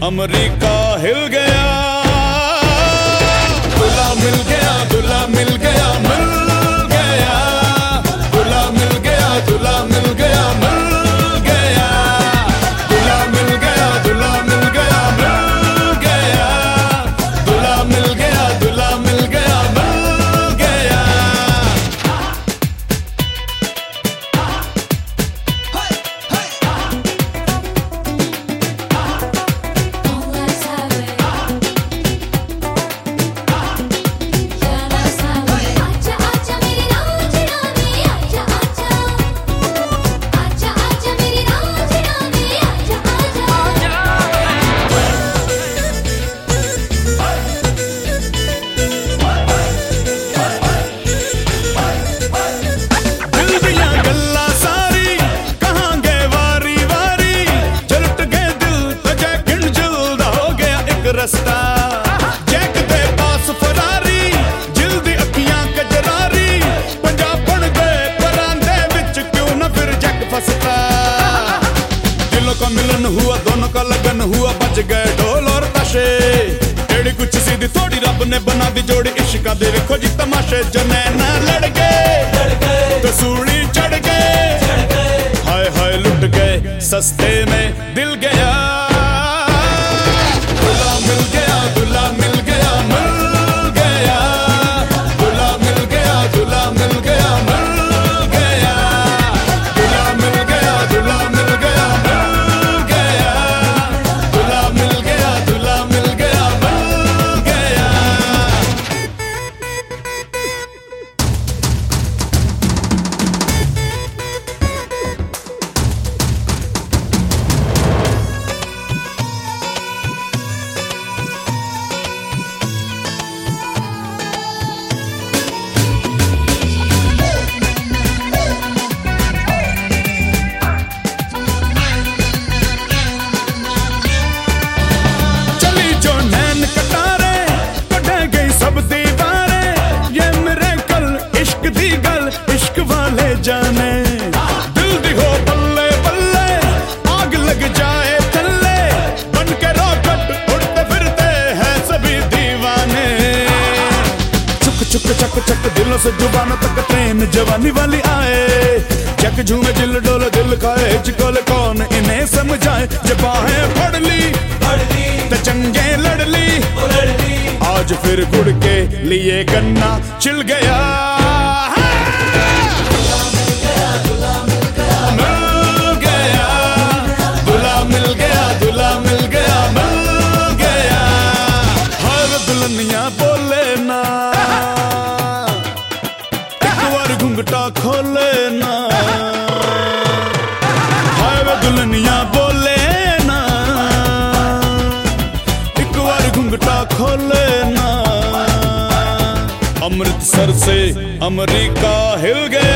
America हिल गया, दूल्हा मिल गया, दूल्हा मिल गया, मिल गया, दूल्हा मिल गया, दूल्हा मिल गया, मिल गया, दूल्हा मिल गया, दूल्हा मिल गया, मिल गया, दूल्हा मिल गया, दूल्हा मिल गया, मिल गया। जैक दे पास फरारी, जिल्दी अखियां कजरारी, पंजाब बन गए परांदे विच क्यों न फिर जैक फंसता। दिलों का मिलन हुआ, दोनों का लगन हुआ, बच गए ढोल और ताशे। एड़ी कुछ सीधी थोड़ी रब ने बना दी जोड़ी, इश्का दे देखो जी तमाशे। जो नैना लड़ गए तो सूली चढ़ गए, हाय हाय लुट गए सस्ते में दिल गया। मिल गया, दूल्हा मिल गया, मिल गया, दूल्हा मिल गया, दूल्हा मिल गया, मिल गया, दूल्हा मिल गया, दूल्हा मिल गया, मिल गया, दूल्हा मिल गया, दूल्हा मिल गया, मिल गया। जाने दिल दी हो बल्ले बल्ले, आग लग जाए थल्ले, बन के रॉकेट उड़ते फिरते हैं सभी दीवाने। चुक चुक चक चक दिलों से जुबानों तक ट्रेन जवानी वाली आए। चक झूमे दिल डोले दिल खाए हिचकोले, कौन इन्हें समझाए। जब बाहें फड़ ली तो चंगे लड़ ली, आज फिर गुड़ के लिए गन्ना छिल गया। बोले ना एक बार घुंघटा खोले ना, हाय वे दुल्हनिया बोले ना एक बार घुंघटा खोले ना। अमृतसर से अमेरिका हिल गया।